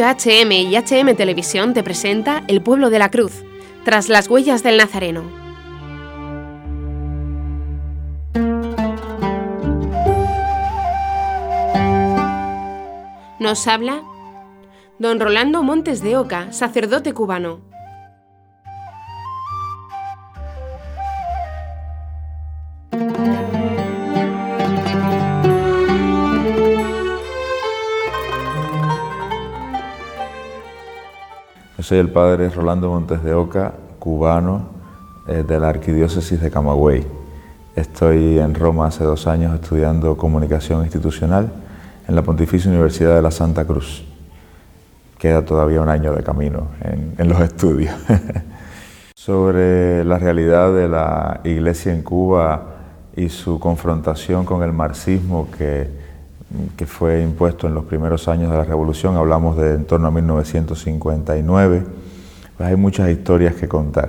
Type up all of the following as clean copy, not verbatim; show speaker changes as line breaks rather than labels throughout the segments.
Radio HM y HM Televisión te presenta El Pueblo de la Cruz, tras las huellas del Nazareno. Nos habla don Rolando Montes de Oca, sacerdote cubano.
Yo soy el padre Rolando Montes de Oca, cubano, de la Arquidiócesis de Camagüey. Estoy en Roma hace 2 años estudiando comunicación institucional en la Pontificia Universidad de la Santa Cruz. Queda todavía 1 año de camino en los estudios. Sobre la realidad de la Iglesia en Cuba y su confrontación con el marxismo que fue impuesto en los primeros años de la Revolución, hablamos de en torno a 1959, pues hay muchas historias que contar.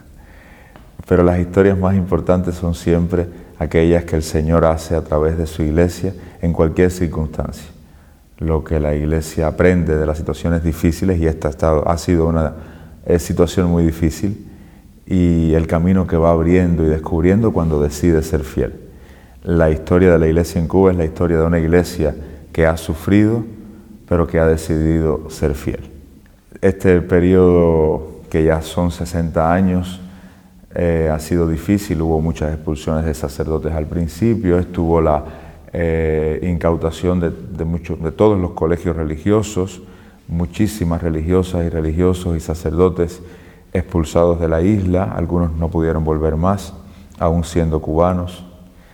Pero las historias más importantes son siempre aquellas que el Señor hace a través de su Iglesia en cualquier circunstancia. Lo que la Iglesia aprende de las situaciones difíciles, y esta ha sido una situación muy difícil, y el camino que va abriendo y descubriendo cuando decide ser fiel. La historia de la Iglesia en Cuba es la historia de una Iglesia que ha sufrido, pero que ha decidido ser fiel. Este periodo, que ya son 60 años, ha sido difícil. Hubo muchas expulsiones de sacerdotes al principio, estuvo la incautación de todos los colegios religiosos, muchísimas religiosas y religiosos y sacerdotes expulsados de la isla. Algunos no pudieron volver más, aún siendo cubanos.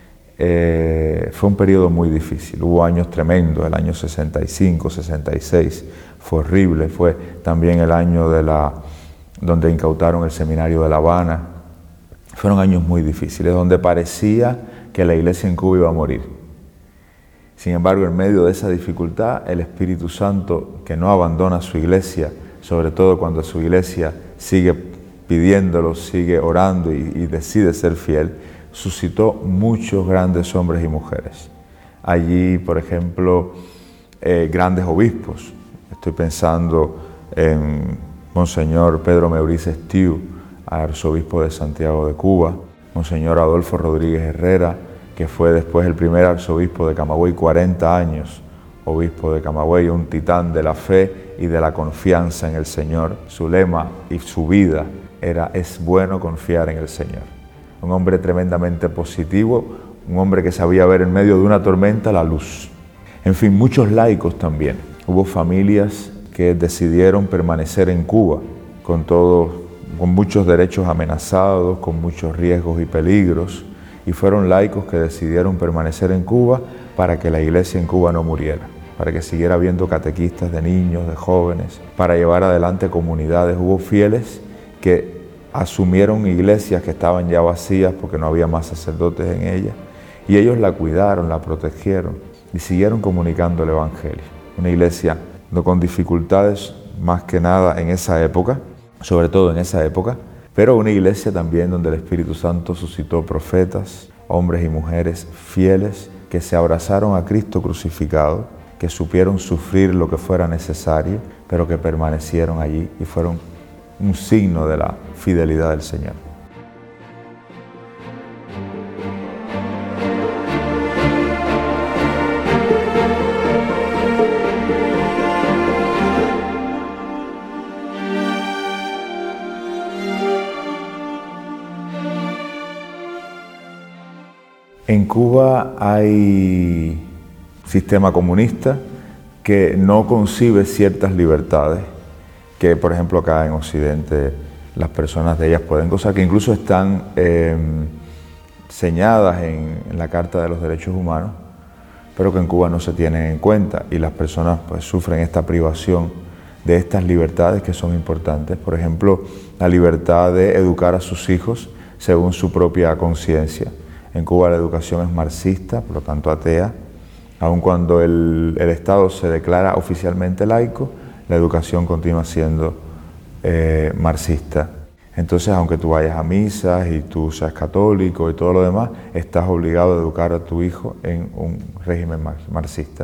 Fue un periodo muy difícil, hubo años tremendos, el año 65, 66, fue horrible, fue también el año donde incautaron el seminario de La Habana. Fueron años muy difíciles, donde parecía que la Iglesia en Cuba iba a morir. Sin embargo, en medio de esa dificultad, el Espíritu Santo, que no abandona su Iglesia, sobre todo cuando su Iglesia sigue pidiéndolo, sigue orando y decide ser fiel, suscitó muchos grandes hombres y mujeres. Allí, por ejemplo, grandes obispos. Estoy pensando en Monseñor Pedro Meurice Estiu, arzobispo de Santiago de Cuba, Monseñor Adolfo Rodríguez Herrera, que fue después el primer arzobispo de Camagüey, 40 años, obispo de Camagüey, un titán de la fe y de la confianza en el Señor. Su lema y su vida era: es bueno confiar en el Señor. Un hombre tremendamente positivo, un hombre que sabía ver en medio de una tormenta la luz. En fin, muchos laicos también. Hubo familias que decidieron permanecer en Cuba, con muchos derechos amenazados, con muchos riesgos y peligros, y fueron laicos que decidieron permanecer en Cuba para que la Iglesia en Cuba no muriera, para que siguiera habiendo catequistas de niños, de jóvenes, para llevar adelante comunidades. Hubo fieles que asumieron iglesias que estaban ya vacías porque no había más sacerdotes en ellas, y ellos la cuidaron, la protegieron y siguieron comunicando el Evangelio. Una iglesia con dificultades más que nada en esa época, sobre todo en esa época, pero una iglesia también donde el Espíritu Santo suscitó profetas, hombres y mujeres fieles que se abrazaron a Cristo crucificado, que supieron sufrir lo que fuera necesario, pero que permanecieron allí y fueron un signo de la fidelidad del Señor. En Cuba hay sistema comunista que no concibe ciertas libertades que, por ejemplo, acá en Occidente las personas de ellas pueden gozar, que incluso están señadas en la Carta de los Derechos Humanos, pero que en Cuba no se tienen en cuenta, y las personas pues sufren esta privación de estas libertades que son importantes. Por ejemplo, la libertad de educar a sus hijos según su propia conciencia. En Cuba la educación es marxista, por lo tanto atea. Aun cuando el Estado se declara oficialmente laico, la educación continúa siendo marxista. Entonces, aunque tú vayas a misas y tú seas católico y todo lo demás, estás obligado a educar a tu hijo en un régimen marxista.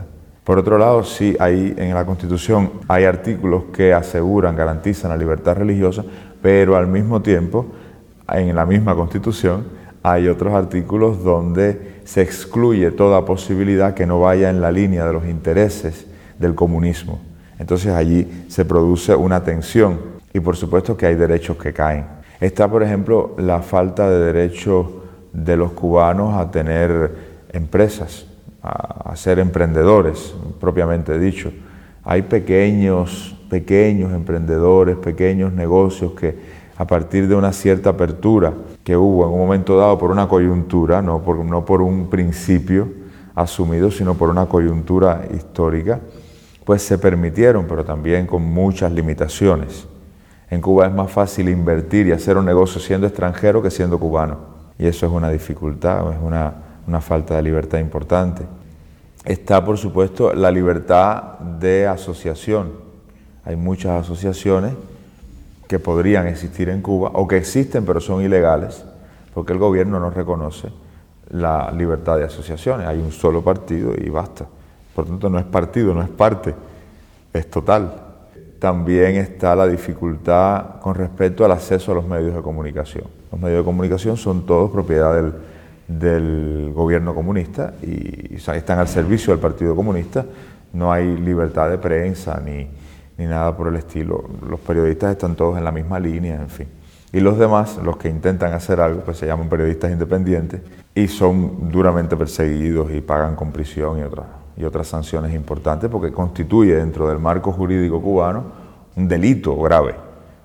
Por otro lado, sí, ahí en la Constitución hay artículos que aseguran, garantizan la libertad religiosa, pero al mismo tiempo, en la misma Constitución, hay otros artículos donde se excluye toda posibilidad que no vaya en la línea de los intereses del comunismo. Entonces allí se produce una tensión y por supuesto que hay derechos que caen. Está, por ejemplo, la falta de derechos de los cubanos a tener empresas, a ser emprendedores, propiamente dicho. Hay pequeños emprendedores, pequeños negocios que a partir de una cierta apertura que hubo en un momento dado por una coyuntura, no por un principio asumido, sino por una coyuntura histórica, pues se permitieron, pero también con muchas limitaciones. En Cuba es más fácil invertir y hacer un negocio siendo extranjero que siendo cubano. Y eso es una dificultad, es una falta de libertad importante. Está, por supuesto, la libertad de asociación. Hay muchas asociaciones que podrían existir en Cuba o que existen pero son ilegales porque el gobierno no reconoce la libertad de asociaciones. Hay un solo partido y basta. Por tanto, no es partido, no es parte, es total. También está la dificultad con respecto al acceso a los medios de comunicación. Los medios de comunicación son todos propiedad del gobierno comunista y están al servicio del Partido Comunista. No hay libertad de prensa ni nada por el estilo. Los periodistas están todos en la misma línea, en fin. Y los demás, los que intentan hacer algo, pues se llaman periodistas independientes y son duramente perseguidos y pagan con prisión y otras sanciones importantes porque constituye dentro del marco jurídico cubano un delito grave.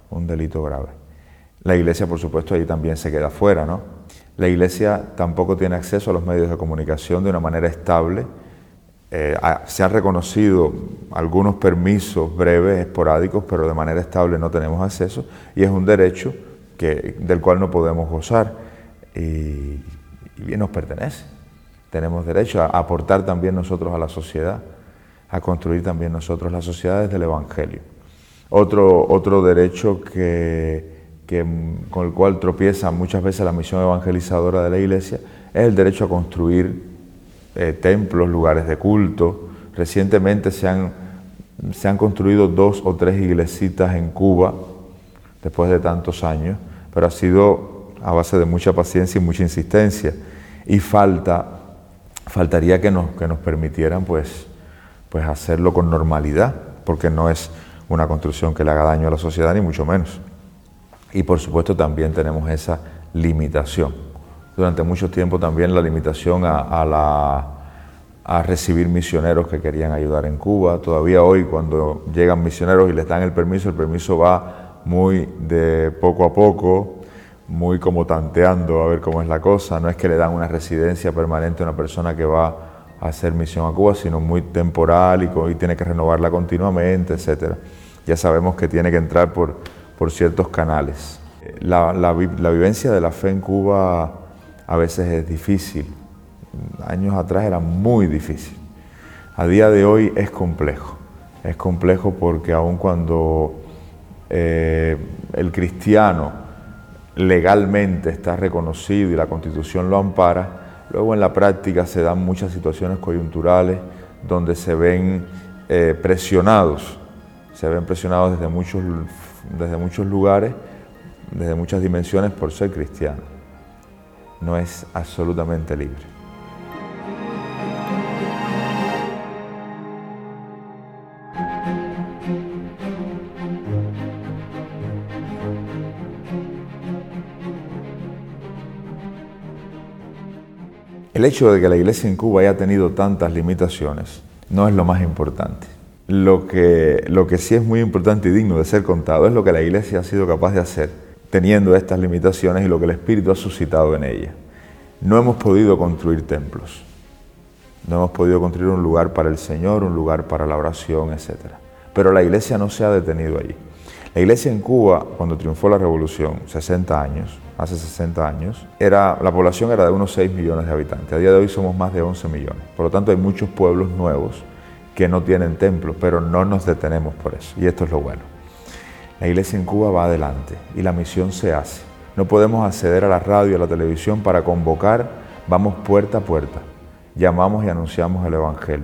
La Iglesia, por supuesto, ahí también se queda fuera, ¿no? La Iglesia tampoco tiene acceso a los medios de comunicación de una manera estable. Se han reconocido algunos permisos breves, esporádicos, pero de manera estable no tenemos acceso y es un derecho del cual no podemos gozar y bien nos pertenece. Tenemos derecho a aportar también nosotros a la sociedad, a construir también nosotros la sociedad desde el Evangelio. Otro derecho con el cual tropieza muchas veces la misión evangelizadora de la Iglesia es el derecho a construir templos, lugares de culto. Recientemente se han construido 2 o 3 iglesitas en Cuba, después de tantos años, pero ha sido a base de mucha paciencia y mucha insistencia. Y faltaría que nos permitieran pues hacerlo con normalidad, porque no es una construcción que le haga daño a la sociedad, ni mucho menos. Y por supuesto también tenemos esa limitación. Durante mucho tiempo también la limitación a recibir misioneros que querían ayudar en Cuba. Todavía hoy cuando llegan misioneros y les dan el permiso va muy de poco a poco, muy como tanteando a ver cómo es la cosa. No es que le dan una residencia permanente a una persona que va a hacer misión a Cuba, sino muy temporal y tiene que renovarla continuamente, etc. Ya sabemos que tiene que entrar por ciertos canales. La vivencia de la fe en Cuba a veces es difícil. Años atrás era muy difícil. A día de hoy es complejo. Es complejo porque aun cuando el cristiano legalmente está reconocido y la Constitución lo ampara, luego en la práctica se dan muchas situaciones coyunturales donde se ven presionados desde muchos lugares, desde muchas dimensiones por ser cristiano. No es absolutamente libre. El hecho de que la Iglesia en Cuba haya tenido tantas limitaciones no es lo más importante. Lo que sí es muy importante y digno de ser contado es lo que la Iglesia ha sido capaz de hacer teniendo estas limitaciones y lo que el Espíritu ha suscitado en ella. No hemos podido construir templos, no hemos podido construir un lugar para el Señor, un lugar para la oración, etc. Pero la Iglesia no se ha detenido allí. La Iglesia en Cuba, cuando triunfó la Revolución, hace 60 años, la población era de unos 6 millones de habitantes. A día de hoy somos más de 11 millones. Por lo tanto, hay muchos pueblos nuevos que no tienen templos, pero no nos detenemos por eso. Y esto es lo bueno. La Iglesia en Cuba va adelante y la misión se hace. No podemos acceder a la radio y a la televisión para convocar, vamos puerta a puerta. Llamamos y anunciamos el Evangelio.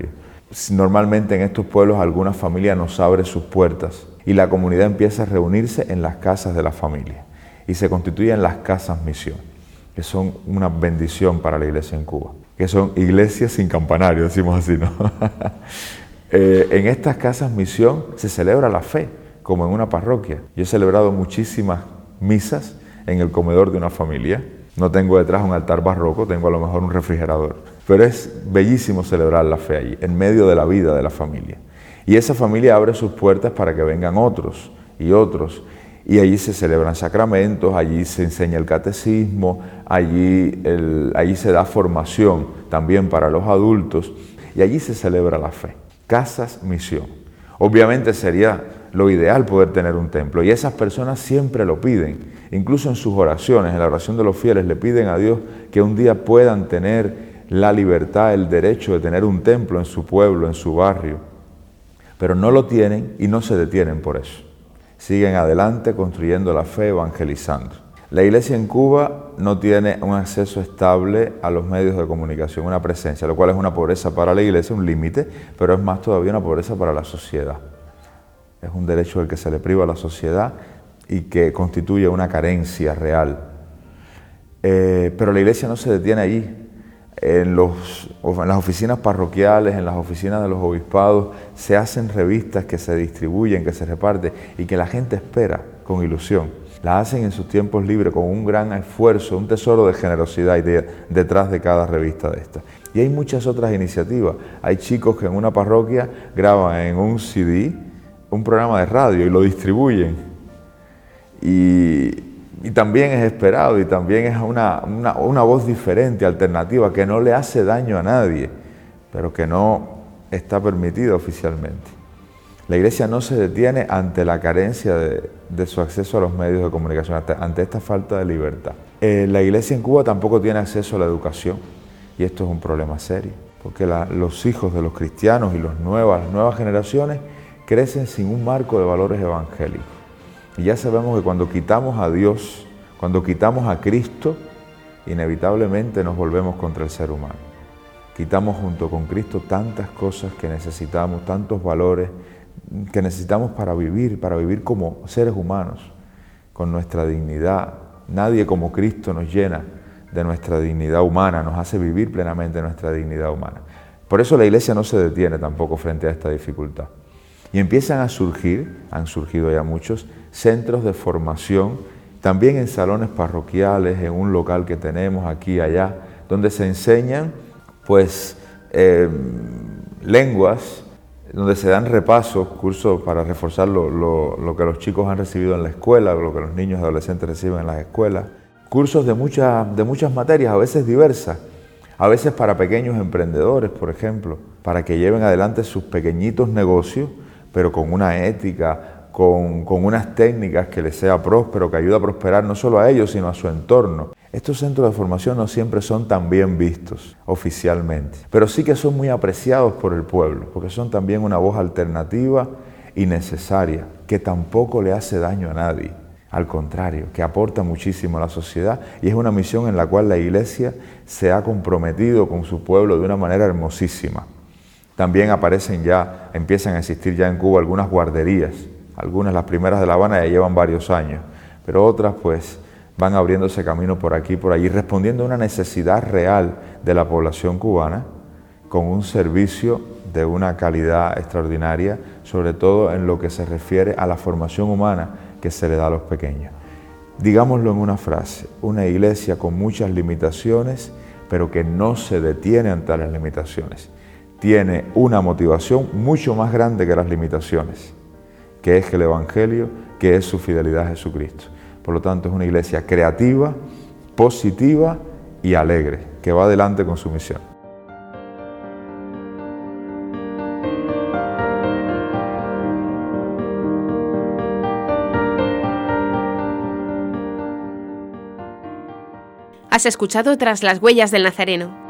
Normalmente en estos pueblos alguna familia nos abre sus puertas y la comunidad empieza a reunirse en las casas de la familia y se constituyen las casas misión, que son una bendición para la iglesia en Cuba, que son iglesias sin campanario, decimos así, ¿no? En estas casas misión se celebra la fe, como en una parroquia. Yo he celebrado muchísimas misas en el comedor de una familia. No tengo detrás un altar barroco, tengo a lo mejor un refrigerador. Pero es bellísimo celebrar la fe allí, en medio de la vida de la familia. Y esa familia abre sus puertas para que vengan otros y otros. Y allí se celebran sacramentos, allí se enseña el catecismo, allí se da formación también para los adultos. Y allí se celebra la fe. Casas misión. Obviamente sería lo ideal poder tener un templo. Y esas personas siempre lo piden. Incluso en sus oraciones, en la oración de los fieles, le piden a Dios que un día puedan tener la libertad, el derecho de tener un templo en su pueblo, en su barrio. Pero no lo tienen y no se detienen por eso. Siguen adelante construyendo la fe, evangelizando. La iglesia en Cuba no tiene un acceso estable a los medios de comunicación, una presencia, lo cual es una pobreza para la iglesia, un límite, pero es más todavía una pobreza para la sociedad. Es un derecho del que se le priva a la sociedad y que constituye una carencia real. Pero la iglesia no se detiene allí. En las oficinas parroquiales, en las oficinas de los obispados, se hacen revistas que se distribuyen, que se reparten y que la gente espera con ilusión. Las hacen en sus tiempos libres con un gran esfuerzo, un tesoro de generosidad detrás de cada revista de estas. Y hay muchas otras iniciativas. Hay chicos que en una parroquia graban en un CD un programa de radio y lo distribuyen. Y también es esperado y también es una voz diferente, alternativa, que no le hace daño a nadie, pero que no está permitida oficialmente. La iglesia no se detiene ante la carencia de su acceso a los medios de comunicación, ante esta falta de libertad. La iglesia en Cuba tampoco tiene acceso a la educación y esto es un problema serio, porque los hijos de los cristianos y las nuevas generaciones crecen sin un marco de valores evangélicos. Y ya sabemos que cuando quitamos a Dios, cuando quitamos a Cristo, inevitablemente nos volvemos contra el ser humano. Quitamos junto con Cristo tantas cosas que necesitamos, tantos valores que necesitamos para vivir como seres humanos, con nuestra dignidad. Nadie como Cristo nos llena de nuestra dignidad humana, nos hace vivir plenamente nuestra dignidad humana. Por eso la iglesia no se detiene tampoco frente a esta dificultad. Y empiezan a surgir, han surgido ya muchos, centros de formación, también en salones parroquiales, en un local que tenemos aquí y allá, donde se enseñan lenguas, donde se dan repasos, cursos para reforzar lo que los chicos han recibido en la escuela, lo que los niños y adolescentes reciben en las escuelas, cursos de muchas materias, a veces diversas, a veces para pequeños emprendedores, por ejemplo, para que lleven adelante sus pequeñitos negocios, pero con una ética, con unas técnicas que les sea próspero, que ayude a prosperar no solo a ellos, sino a su entorno. Estos centros de formación no siempre son tan bien vistos oficialmente, pero sí que son muy apreciados por el pueblo, porque son también una voz alternativa y necesaria, que tampoco le hace daño a nadie. Al contrario, que aporta muchísimo a la sociedad y es una misión en la cual la iglesia se ha comprometido con su pueblo de una manera hermosísima. También empiezan a existir ya en Cuba algunas guarderías, algunas, las primeras de La Habana, ya llevan varios años, pero otras van abriéndose camino por aquí y por allí, respondiendo a una necesidad real de la población cubana, con un servicio de una calidad extraordinaria, sobre todo en lo que se refiere a la formación humana que se le da a los pequeños. Digámoslo en una frase, una iglesia con muchas limitaciones, pero que no se detiene ante las limitaciones. Tiene una motivación mucho más grande que las limitaciones, que es el Evangelio, que es su fidelidad a Jesucristo. Por lo tanto, es una iglesia creativa, positiva y alegre, que va adelante con su misión.
Has escuchado Tras las huellas del Nazareno,